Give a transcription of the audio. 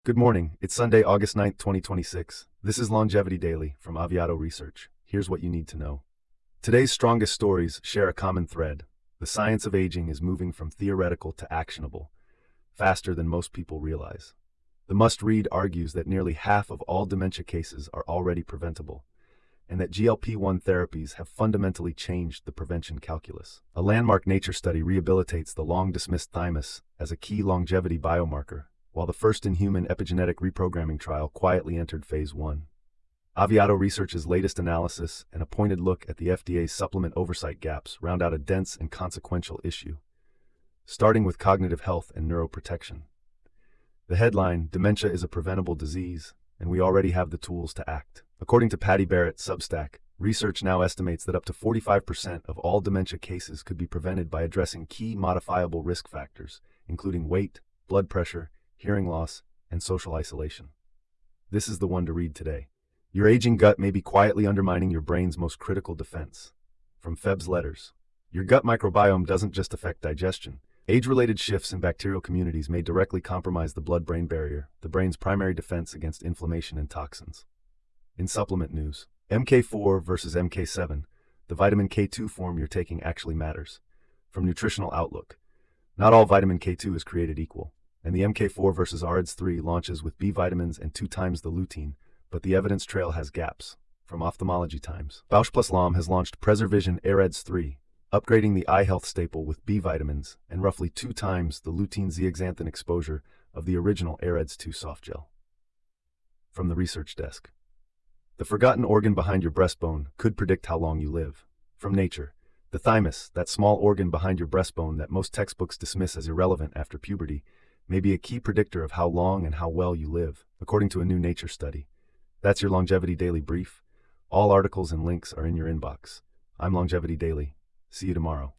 Good morning. It's Sunday, August 9th, 2026. This is Longevity Daily from Aviato Research. Here's what you need to know. Today's strongest stories share a common thread. The science of aging is moving from theoretical to actionable, faster than most people realize. The must-read argues that nearly half of all dementia cases are already preventable, and that GLP-1 therapies have fundamentally changed the prevention calculus. A landmark Nature study rehabilitates the long-dismissed thymus as a key longevity biomarker, while the first-in-human epigenetic reprogramming trial quietly entered Phase 1. Aviato Research's latest analysis and a pointed look at the FDA's supplement oversight gaps round out a dense and consequential issue, starting with cognitive health and neuroprotection. The headline, Dementia is a Preventable Disease, and we already have the tools to act. According to Patty Barrett, Substack, research now estimates that up to 45% of all dementia cases could be prevented by addressing key modifiable risk factors, including weight, blood pressure, hearing loss, and social isolation. This is the one to read today. Your aging gut may be quietly undermining your brain's most critical defense. From Feb's letters. Your gut microbiome doesn't just affect digestion. Age-related shifts in bacterial communities may directly compromise the blood-brain barrier, the brain's primary defense against inflammation and toxins. In supplement news, MK4 versus MK7, the vitamin K2 form you're taking actually matters. From Nutritional Outlook, not all vitamin K2 is created equal, and the MK4 versus AREDS3 launches with B vitamins and 2 times the lutein, but the evidence trail has gaps. From Ophthalmology Times, Bausch plus Lomb has launched PreserVision AREDS3, upgrading the eye health staple with B vitamins and roughly 2 times the lutein zeaxanthin exposure of the original AREDS2 soft gel. From the Research Desk, the forgotten organ behind your breastbone could predict how long you live. From Nature, the thymus, that small organ behind your breastbone that most textbooks dismiss as irrelevant after puberty, may be a key predictor of how long and how well you live, according to a new Nature study. That's your Longevity Daily brief. All articles and links are in your inbox. I'm Longevity Daily. See you tomorrow.